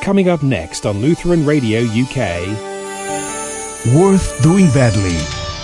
Coming up next on Lutheran Radio UK. Worth Doing Badly.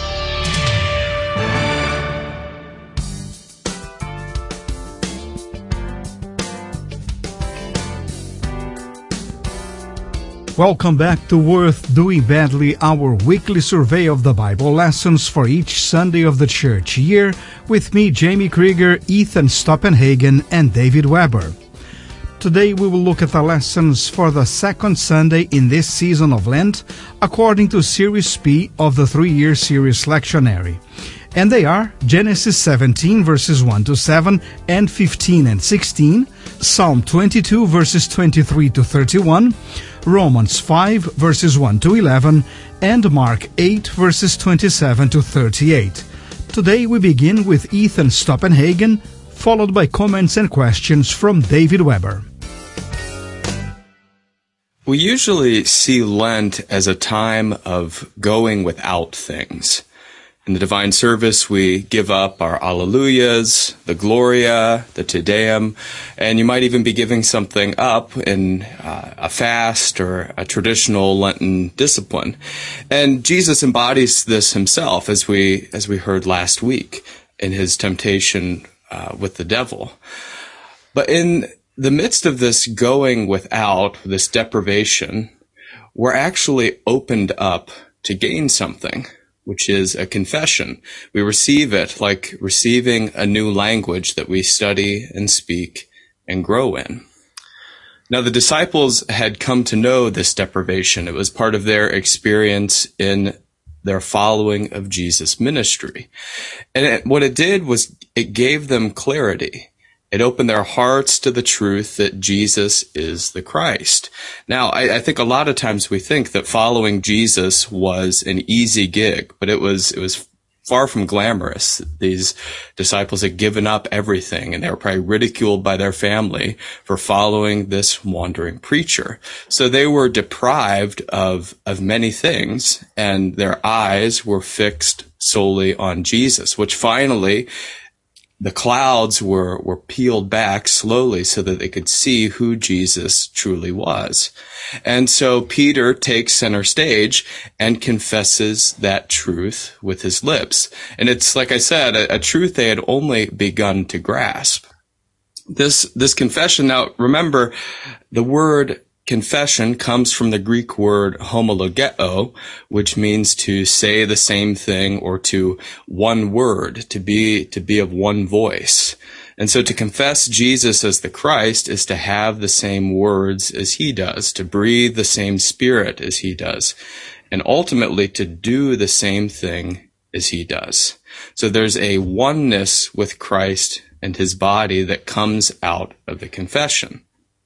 Welcome back to Worth Doing Badly, our weekly survey of the Bible lessons for each Sunday of the church year, with me, Jamie Krieger, Ethan Stoppenhagen, and David Weber. Today we will look at the lessons for the second Sunday in this season of Lent, according to Series P of the 3-year series lectionary. And they are Genesis 17 verses 1 to 7 and 15 and 16, Psalm 22 verses 23 to 31, Romans 5 verses 1 to 11, and Mark 8 verses 27 to 38. Today we begin with Ethan Stoppenhagen, followed by comments and questions from David Weber. We usually see Lent as a time of going without things. In the divine service, we give up our Alleluias, the Gloria, the Te Deum, and you might even be giving something up in a fast or a traditional Lenten discipline. And Jesus embodies this himself, as we heard last week in his temptation with the devil. But in the midst of this going without, this deprivation, we're actually opened up to gain something, which is a confession. We receive it like receiving a new language that we study and speak and grow in. Now, the disciples had come to know this deprivation. It was part of their experience in their following of Jesus' ministry. And what it did was it gave them clarity. It opened their hearts to the truth that Jesus is the Christ. Now, I think a lot of times we think that following Jesus was an easy gig, but it was far from glamorous. These disciples had given up everything, and they were probably ridiculed by their family for following this wandering preacher. So they were deprived of many things, and their eyes were fixed solely on Jesus, which finally the clouds were peeled back slowly so that they could see who Jesus truly was. And so Peter takes center stage and confesses that truth with his lips. And it's, like I said, a truth they had only begun to grasp. This confession, now remember, the word confession comes from the Greek word homologeo, which means to say the same thing or to one word, to be of one voice. And so to confess Jesus as the Christ is to have the same words as he does, to breathe the same spirit as he does, and ultimately to do the same thing as he does. So there's a oneness with Christ and his body that comes out of the confession.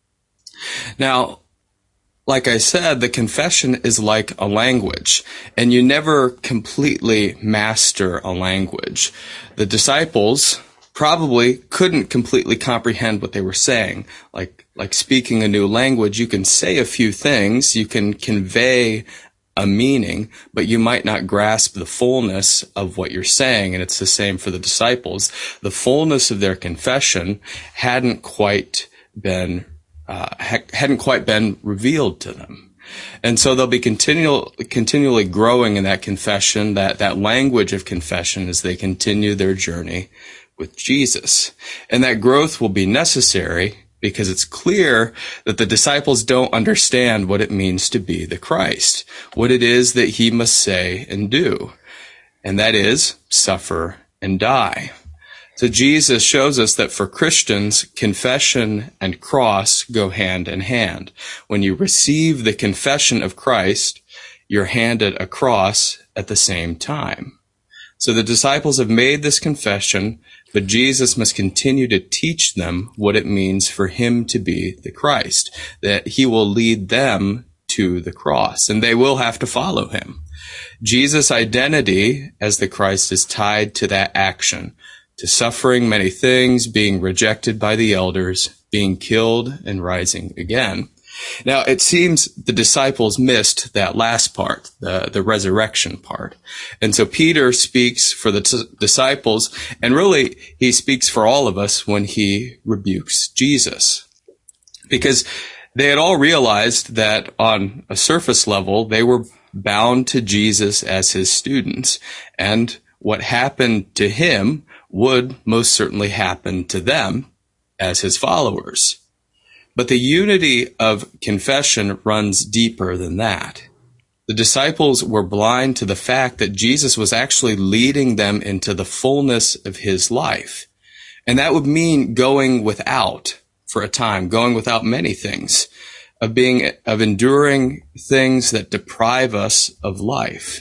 Now, like I said, the confession is like a language, and you never completely master a language. The disciples probably couldn't completely comprehend what they were saying. Like speaking a new language, you can say a few things, you can convey a meaning, but you might not grasp the fullness of what you're saying, and it's the same for the disciples. The fullness of their confession hadn't quite been revealed to them. And so they'll be continually growing in that confession, that language of confession as they continue their journey with Jesus. And that growth will be necessary because it's clear that the disciples don't understand what it means to be the Christ, what it is that he must say and do. And that is suffer and die. So Jesus shows us that for Christians, confession and cross go hand in hand. When you receive the confession of Christ, you're handed a cross at the same time. So the disciples have made this confession, but Jesus must continue to teach them what it means for him to be the Christ, that he will lead them to the cross, and they will have to follow him. Jesus' identity as the Christ is tied to that action, to suffering many things, being rejected by the elders, being killed, and rising again. Now, it seems the disciples missed that last part, the resurrection part. And so Peter speaks for the disciples, and really he speaks for all of us when he rebukes Jesus. Because They had all realized that on a surface level, they were bound to Jesus as his students, and what happened to him would most certainly happen to them as his followers. But the unity of confession runs deeper than that. The disciples were blind to the fact that Jesus was actually leading them into the fullness of his life. And that would mean going without for a time, going without many things, of enduring things that deprive us of life.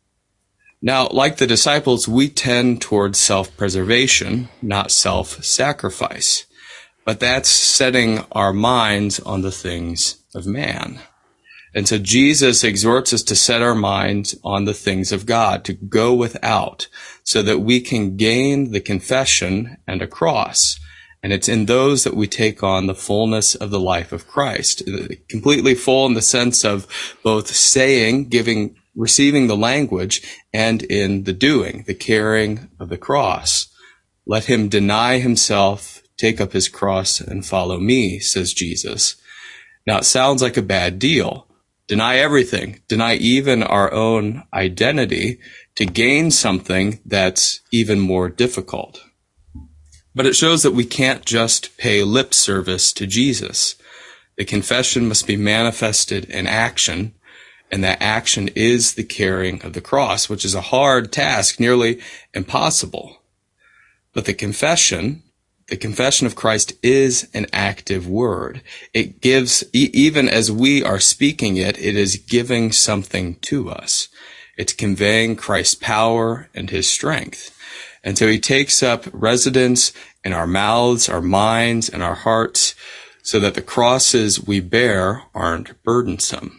Now, like the disciples, we tend towards self-preservation, not self-sacrifice. But that's setting our minds on the things of man. And so Jesus exhorts us to set our minds on the things of God, to go without, so that we can gain the confession and a cross. And it's in those that we take on the fullness of the life of Christ. Completely full in the sense of both saying, receiving the language, and in the doing, the carrying of the cross. Let him deny himself, take up his cross, and follow me, says Jesus. Now, it sounds like a bad deal. Deny everything, deny even our own identity to gain something that's even more difficult. But it shows that we can't just pay lip service to Jesus. The confession must be manifested in action, and that action is the carrying of the cross, which is a hard task, nearly impossible. But the confession of Christ is an active word. It gives, even as we are speaking it, it is giving something to us. It's conveying Christ's power and his strength. And so he takes up residence in our mouths, our minds, and our hearts, so that the crosses we bear aren't burdensome.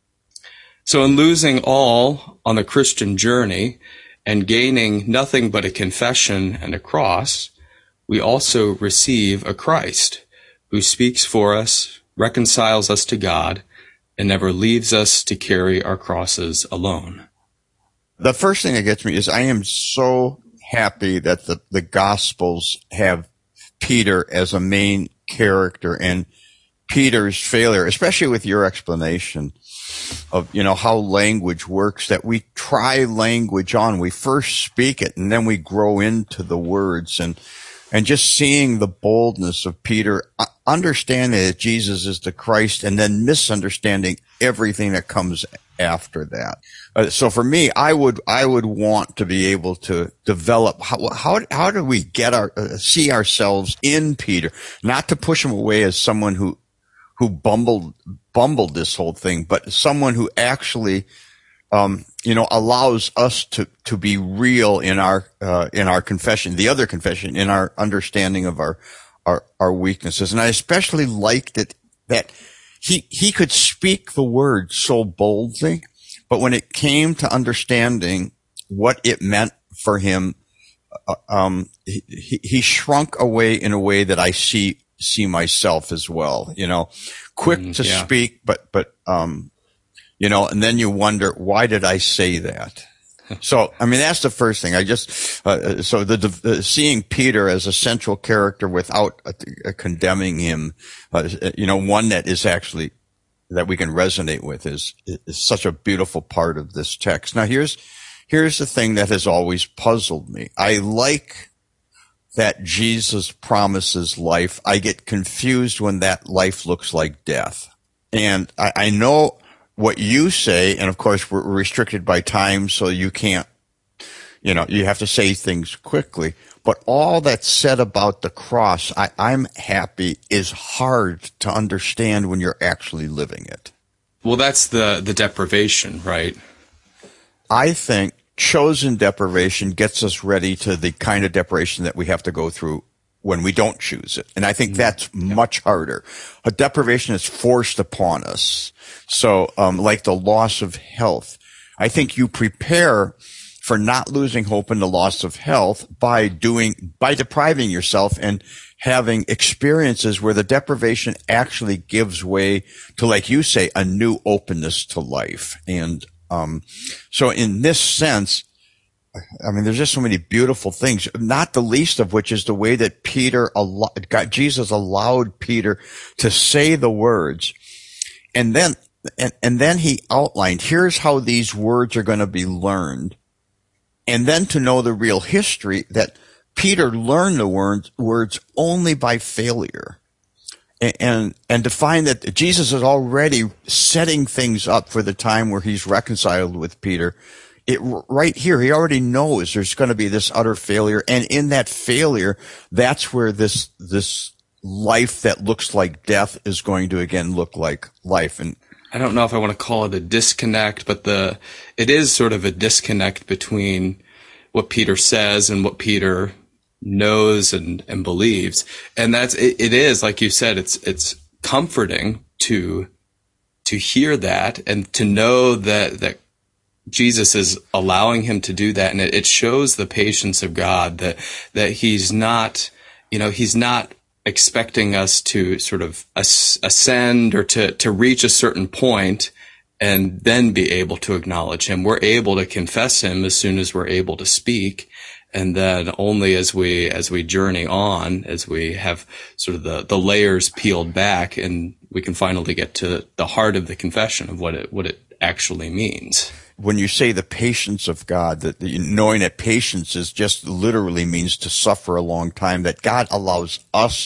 So in losing all on the Christian journey and gaining nothing but a confession and a cross, we also receive a Christ who speaks for us, reconciles us to God, and never leaves us to carry our crosses alone. The first thing that gets me is I am so happy that the Gospels have Peter as a main character, and Peter's failure, especially with your explanation of, how language works, that we try language on. We first speak it, and then we grow into the words, and just seeing the boldness of Peter, understanding that Jesus is the Christ, and then misunderstanding everything that comes after that. So for me, I would want to be able to develop how do we get see ourselves in Peter, not to push him away as someone who bumbled this whole thing, but someone who actually allows us to be real in our confession, the other confession, in our understanding of our weaknesses. And I especially liked it that he could speak the word so boldly, but when it came to understanding what it meant for him, he shrunk away in a way that I see myself as well, quick to speak, but and then you wonder, why did I say that? So, that's the first thing. I just, seeing Peter as a central character without condemning him, one that is actually, that we can resonate with is such a beautiful part of this text. Now, here's the thing that has always puzzled me. I like that Jesus promises life. I get confused when that life looks like death. And I know what you say, and of course we're restricted by time, so you can't, you have to say things quickly. But all that's said about the cross, I'm happy, is hard to understand when you're actually living it. Well, that's the deprivation, right? I think chosen deprivation gets us ready to the kind of deprivation that we have to go through when we don't choose it. And I think that's much harder. A deprivation is forced upon us. So, like the loss of health, I think you prepare for not losing hope in the loss of health by depriving yourself and having experiences where the deprivation actually gives way to, like you say, a new openness to life. And, so in this sense, there's just so many beautiful things, not the least of which is the way that Jesus allowed Peter to say the words. And then he outlined, here's how these words are going to be learned. And then to know the real history that Peter learned the words only by failure. And to find that Jesus is already setting things up for the time where he's reconciled with Peter. Right here, he already knows there's going to be this utter failure. And in that failure, that's where this life that looks like death is going to again look like life. And I don't know if I want to call it a disconnect, but it is sort of a disconnect between what Peter says and what Peter knows and believes. And it is, like you said, it's comforting to hear that and to know that Jesus is allowing him to do that. And it shows the patience of God that he's not expecting us to sort of ascend or to reach a certain point and then be able to acknowledge him. We're able to confess him as soon as we're able to speak. And then only as we journey on, as we have sort of the layers peeled back, and we can finally get to the heart of the confession of what it actually means. When you say the patience of God, that knowing that patience is just literally means to suffer a long time, that God allows us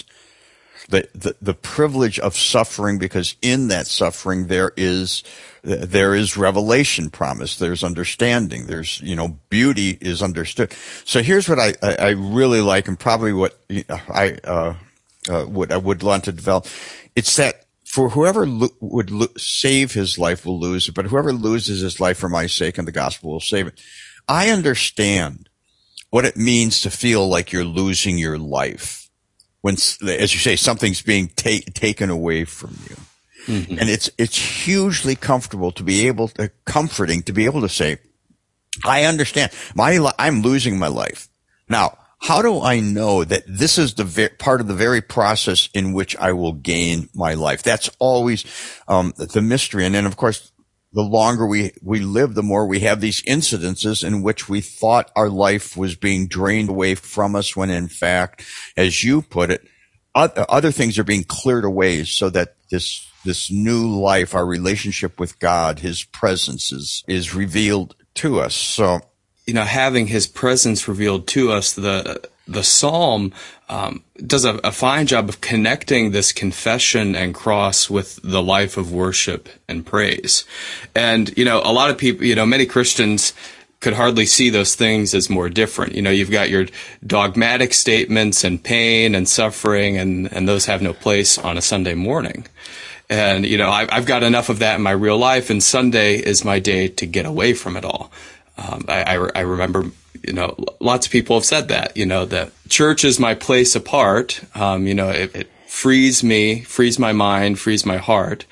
the privilege of suffering, because in that suffering there is revelation promised. There's understanding. There's, beauty is understood. So here's what I really like, and probably what I would want to develop. It's that for whoever would save his life will lose it, but whoever loses his life for my sake and the gospel will save it. I understand what it means to feel like you're losing your life when, as you say, something's being taken away from you. Mm-hmm. And it's hugely comforting to be able to say, I understand I'm losing my life. Now, how do I know that this is part of the very process in which I will gain my life? That's always the mystery. And then, of course, the longer we live, the more we have these incidences in which we thought our life was being drained away from us, when in fact, as you put it, other things are being cleared away, so that this new life, our relationship with God, his presence is revealed to us. So, having his presence revealed to us, the Psalm does a fine job of connecting this confession and cross with the life of worship and praise. And, a lot of people, many Christians could hardly see those things as more different. You've got your dogmatic statements and pain and suffering, and those have no place on a Sunday morning. And, I've got enough of that in my real life, and Sunday is my day to get away from it all. I remember, lots of people have said that, that church is my place apart. It frees my mind, frees my heart,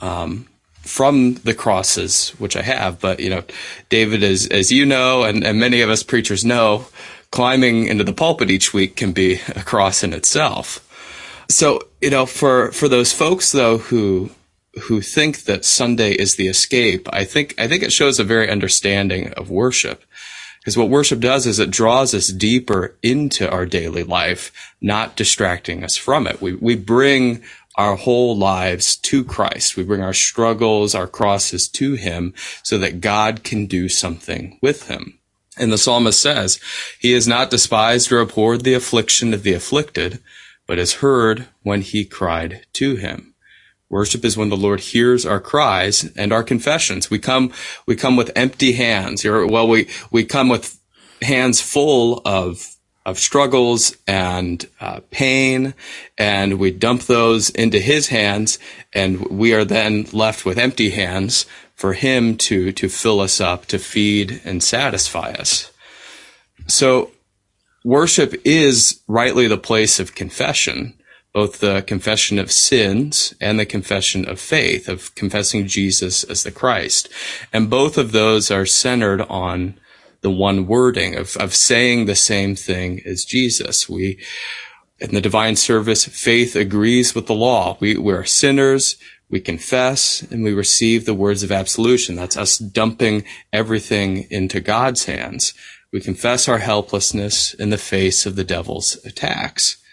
from the crosses, which I have. But, David, as you know, and many of us preachers know, climbing into the pulpit each week can be a cross in itself. So, for those folks though, who think that Sunday is the escape, I think it shows a very understanding of worship. Because what worship does is it draws us deeper into our daily life, not distracting us from it. We bring our whole lives to Christ. We bring our struggles, our crosses to him, so that God can do something with him. And the psalmist says, he has not despised or abhorred the affliction of the afflicted, but has heard when he cried to him. Worship is when the Lord hears our cries and our confessions. We come with empty hands. We come with hands full of struggles and pain, and we dump those into his hands, and we are then left with empty hands for him to fill us up, to feed and satisfy us. So worship is rightly the place of confession, both the confession of sins and the confession of faith, of confessing Jesus as the Christ. And both of those are centered on the one wording of saying the same thing as Jesus. In the divine service, faith agrees with the law. We're sinners, we confess, and we receive the words of absolution. That's us dumping everything into God's hands. We confess our helplessness in the face of the devil's attacks.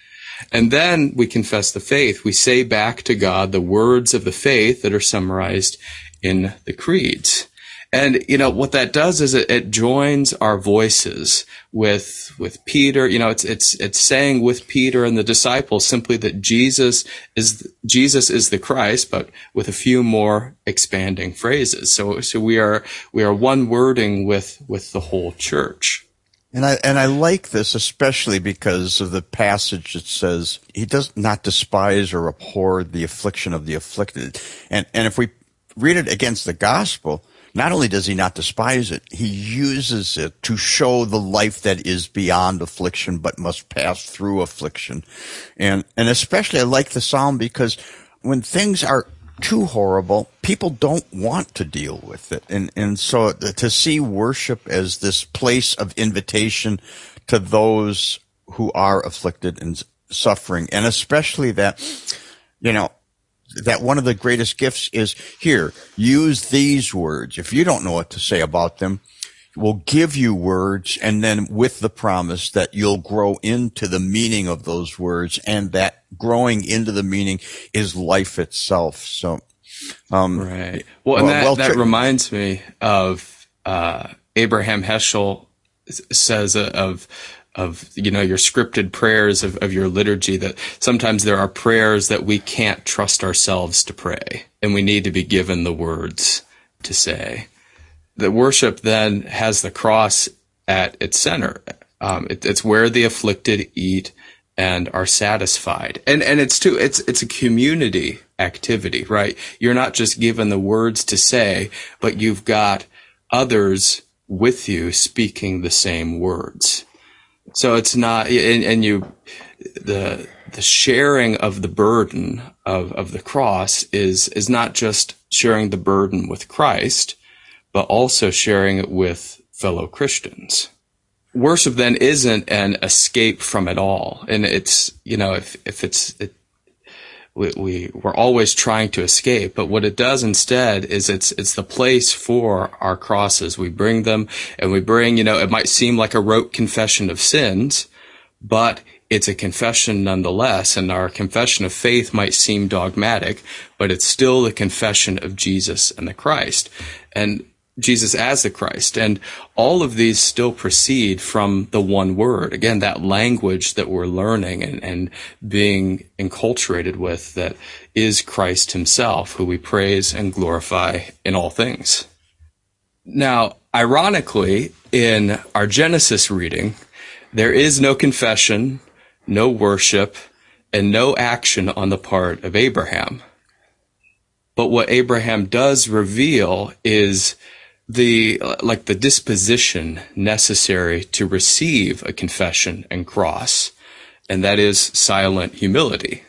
And then we confess the faith. We say back to God the words of the faith that are summarized in the creeds. And, what that does is it joins our voices with Peter. It's saying with Peter and the disciples simply that Jesus is the Christ, but with a few more expanding phrases. So we are one wording with the whole church. And I like this especially because of the passage that says he does not despise or abhor the affliction of the afflicted. And if we read it against the gospel, not only does he not despise it, he uses it to show the life that is beyond affliction but must pass through affliction. And especially I like the psalm because when things are too horrible, people don't want to deal with it. And so to see worship as this place of invitation to those who are afflicted and suffering, and especially that, that one of the greatest gifts is, here, use these words. If you don't know what to say about them, we'll give you words, and then with the promise that you'll grow into the meaning of those words, and that growing into the meaning is life itself. So, right. Well, and that reminds me of Abraham Heschel says of your scripted prayers of your liturgy, that sometimes there are prayers that we can't trust ourselves to pray, and we need to be given the words to say. The worship then has the cross at its center. It's where the afflicted eat and are satisfied. And it's a community activity, right? You're not just given the words to say, but you've got others with you speaking the same words. So it's not, the sharing of the burden of the cross is not just sharing the burden with Christ, but also sharing it with fellow Christians. Worship then isn't an escape from it all. And it's, we're always trying to escape, but what it does instead is it's the place for our crosses. We bring them, and we bring, it might seem like a rote confession of sins, but it's a confession nonetheless. And our confession of faith might seem dogmatic, but it's still the confession of Jesus and the Christ, and Jesus as the Christ. And all of these still proceed from the one word. Again, that language that we're learning and being enculturated with, that is Christ himself, who we praise and glorify in all things. Now, ironically, in our Genesis reading, there is no confession, no worship, and no action on the part of Abraham. But what Abraham does reveal is the disposition necessary to receive a confession and cross, and that is silent humility.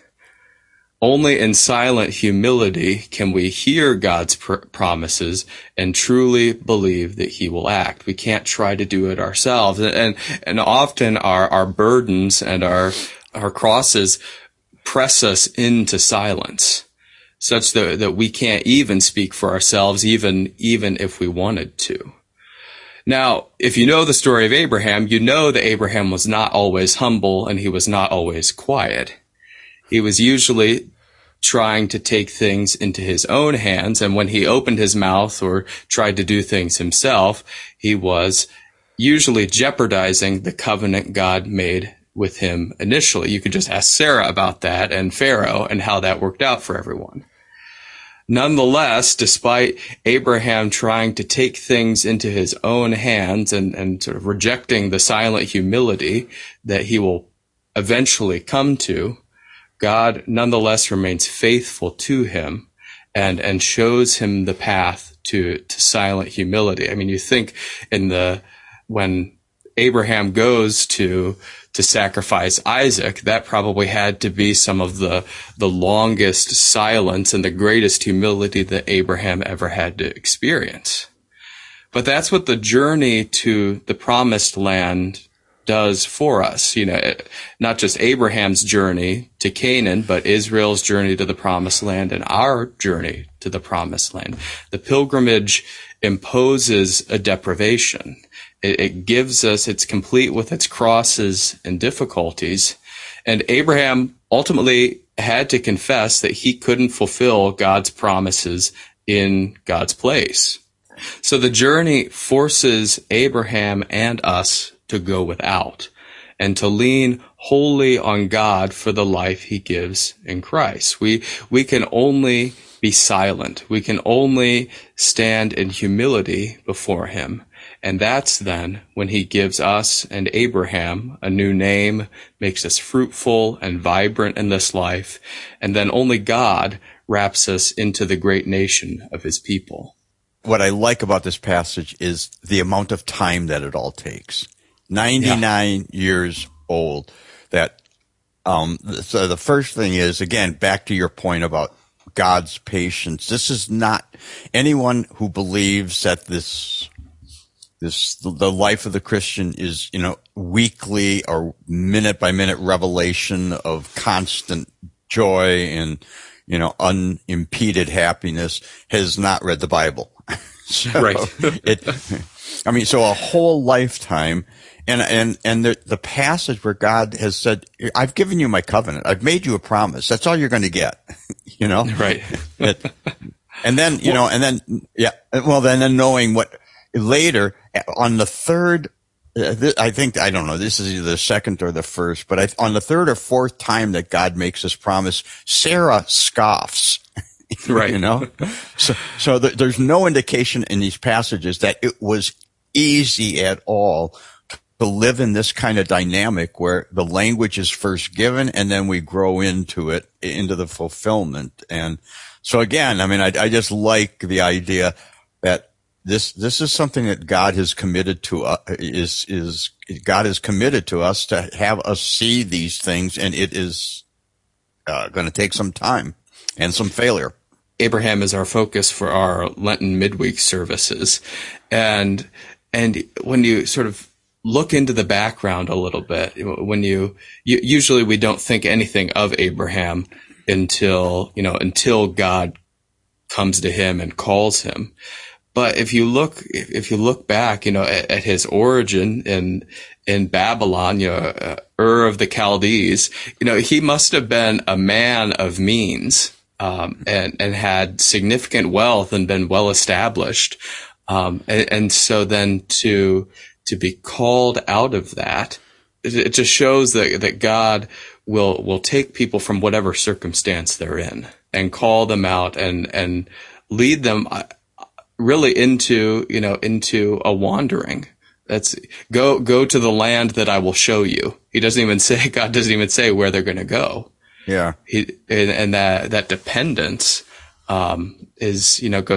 Only in silent humility can we hear God's promises and truly believe that he will act. We can't try to do it ourselves. And often our burdens and our crosses press us into silence, such that we can't even speak for ourselves, even if we wanted to. Now, if you know the story of Abraham, you know that Abraham was not always humble, and he was not always quiet. He was usually trying to take things into his own hands, and when he opened his mouth or tried to do things himself, he was usually jeopardizing the covenant God made with him initially. You could just ask Sarah about that, and Pharaoh, and how that worked out for everyone. Nonetheless, despite Abraham trying to take things into his own hands and sort of rejecting the silent humility that he will eventually come to, God nonetheless remains faithful to him and shows him the path to silent humility. I mean, you think when Abraham goes to sacrifice Isaac, that probably had to be some of the longest silence and the greatest humility that Abraham ever had to experience. But that's what the journey to the promised land does for us. Not just Abraham's journey to Canaan, but Israel's journey to the promised land and our journey to the promised land. The pilgrimage imposes a deprivation. It gives us, it's complete with its crosses and difficulties, And Abraham ultimately had to confess that he couldn't fulfill God's promises in God's place. So the journey forces Abraham and us to go without and to lean wholly on God for the life he gives in Christ. We can only be silent. We can only stand in humility before him. And that's then when he gives us and Abraham a new name, makes us fruitful and vibrant in this life. And then only God wraps us into the great nation of his people. What I like about this passage is the amount of time that it all takes. 99 years old. That, so the first thing is, again, back to your point about God's patience. This is not anyone who believes that the life of the Christian is, weekly or minute by minute revelation of constant joy and, unimpeded happiness has not read the Bible. So right. So a whole lifetime and the passage where God has said, I've given you my covenant. I've made you a promise. That's all you're going to get, Right. And then, then knowing what later on the third, I don't know, this is either the second or the first, but on the third or fourth time that God makes this promise, Sarah scoffs. Right. So there's no indication in these passages that it was easy at all to live in this kind of dynamic where the language is first given and then we grow into it, into the fulfillment. And so again, I just like the idea that this is something that God has committed to God is committed to us to have us see these things, and it is going to take some time and some failure. Abraham is our focus for our Lenten midweek services. And when you sort of look into the background a little bit, when you usually we don't think anything of Abraham until God comes to him and calls him. But if you look back, at his origin in Babylon, Ur of the Chaldees, he must have been a man of means, and had significant wealth and been well established. And so then to be called out of that, it just shows that God will take people from whatever circumstance they're in and call them out and lead them really into a wandering. That's go to the land that I will show you. God doesn't even say where they're going to go. Yeah. And that dependence, is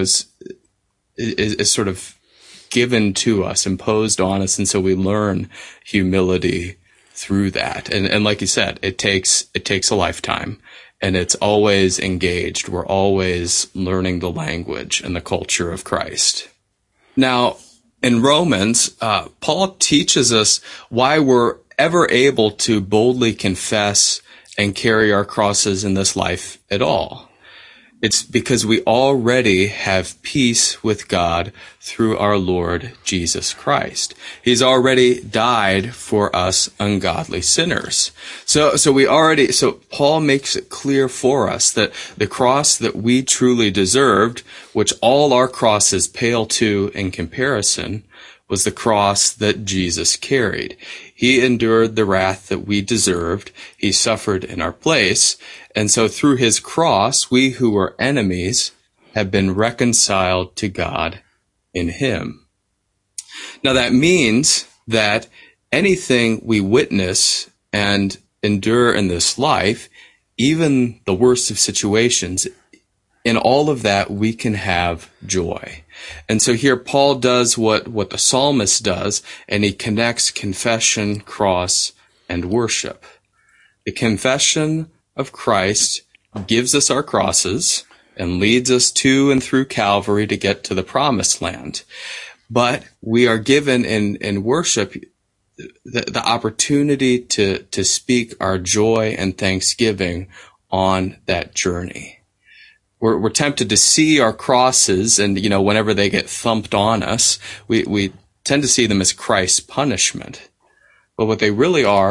sort of given to us, imposed on us. And so we learn humility through that. And like you said, it takes a lifetime. And it's always engaged. We're always learning the language and the culture of Christ. Now, in Romans, Paul teaches us why we're ever able to boldly confess and carry our crosses in this life at all. It's because we already have peace with God through our Lord Jesus Christ. He's already died for us ungodly sinners. So Paul makes it clear for us that the cross that we truly deserved, which all our crosses pale to in comparison, was the cross that Jesus carried. He endured the wrath that we deserved. He suffered in our place. And so through his cross, we who were enemies have been reconciled to God in him. Now that means that anything we witness and endure in this life, even the worst of situations, in all of that we can have joy. And so here Paul does what the psalmist does, and he connects confession, cross, and worship. The confession of Christ gives us our crosses and leads us to and through Calvary to get to the promised land. But we are given in worship the opportunity to speak our joy and thanksgiving on that journey. We're tempted to see our crosses, and whenever they get thumped on us, we tend to see them as Christ's punishment. But what they really are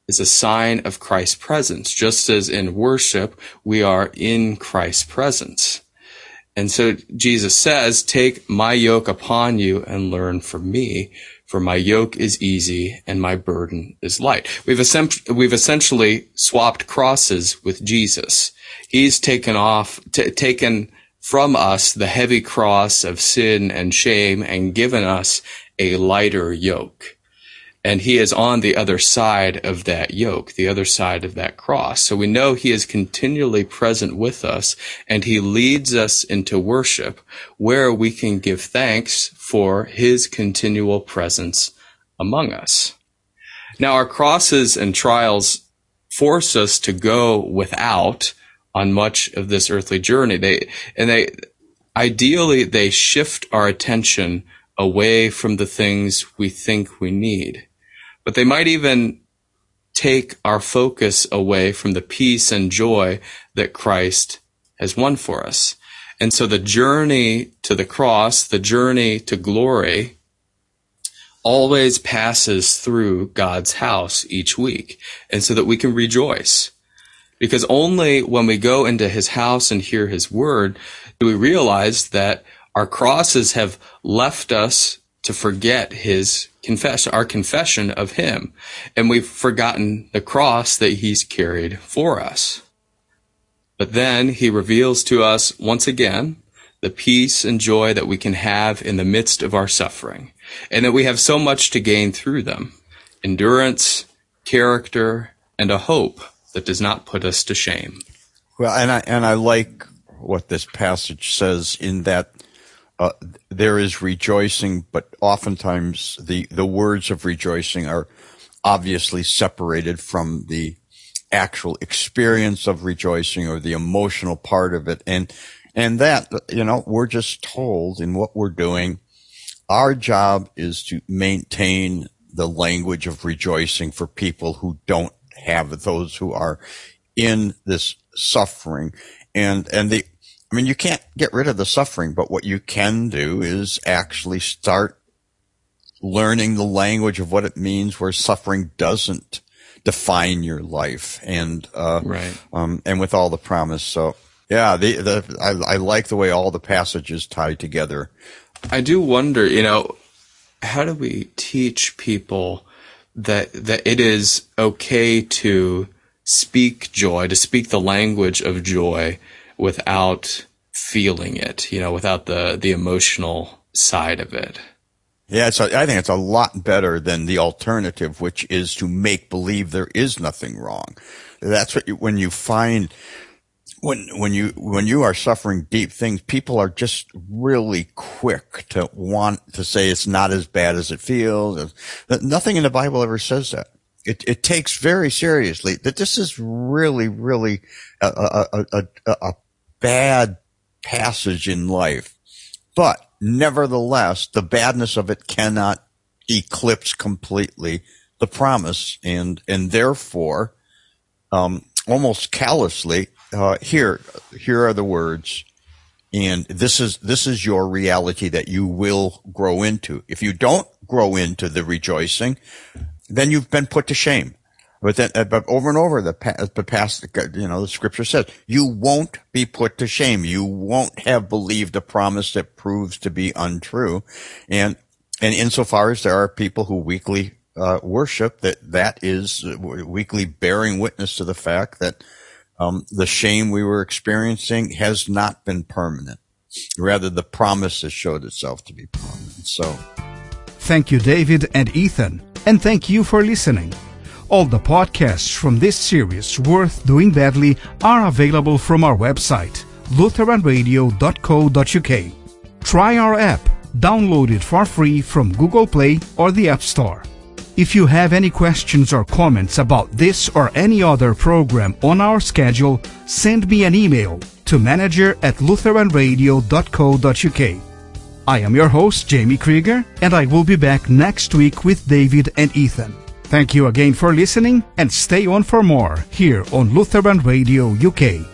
is a sign of Christ's presence, just as in worship we are in Christ's presence. And so Jesus says, "Take my yoke upon you and learn from me, for my yoke is easy and my burden is light." We've essentially swapped crosses with Jesus. He's taken from us the heavy cross of sin and shame and given us a lighter yoke. And he is on the other side of that yoke, the other side of that cross. So we know he is continually present with us, and he leads us into worship where we can give thanks for his continual presence among us. Now, our crosses and trials force us to go without on much of this earthly journey. Ideally, they shift our attention away from the things we think we need. But they might even take our focus away from the peace and joy that Christ has won for us. And so the journey to the cross, the journey to glory, always passes through God's house each week, and so that we can rejoice. Because only when we go into his house and hear his word do we realize that our crosses have left us to forget our confession of him. And we've forgotten the cross that he's carried for us. But then he reveals to us once again the peace and joy that we can have in the midst of our suffering, and that we have so much to gain through them: endurance, character, and a hope that does not put us to shame. Well, and I like what this passage says in that there is rejoicing, but oftentimes the words of rejoicing are obviously separated from the actual experience of rejoicing or the emotional part of it. And that, we're just told in what we're doing, our job is to maintain the language of rejoicing for people who don't have those who are in this suffering. You can't get rid of the suffering, but what you can do is actually start learning the language of what it means where suffering doesn't define your life, and with all the promise. So yeah, I like the way all the passages tie together. I do wonder, how do we teach people that it is okay to speak joy, to speak the language of joy without feeling it, without the emotional side of it? Yeah, I think it's a lot better than the alternative, which is to make believe there is nothing wrong. That's what when you are suffering deep things, people are just really quick to want to say it's not as bad as it feels. Nothing in the Bible ever says that. It takes very seriously that this is really, really a bad passage in life. But nevertheless, the badness of it cannot eclipse completely the promise, and therefore, almost callously, here are the words, and this is your reality that you will grow into. If you don't grow into the rejoicing, then you've been put to shame. But over and over, the scripture says, you won't be put to shame. You won't have believed a promise that proves to be untrue. And insofar as there are people who weekly worship, that is weekly bearing witness to the fact that the shame we were experiencing has not been permanent. Rather, the promise has showed itself to be permanent. So, thank you, David and Ethan, and thank you for listening. All the podcasts from this series, Worth Doing Badly, are available from our website, lutheranradio.co.uk. Try our app. Download it for free from Google Play or the App Store. If you have any questions or comments about this or any other program on our schedule, send me an email to manager@lutheranradio.co.uk. I am your host, Jamie Krieger, and I will be back next week with David and Ethan. Thank you again for listening, and stay on for more here on Lutheran Radio UK.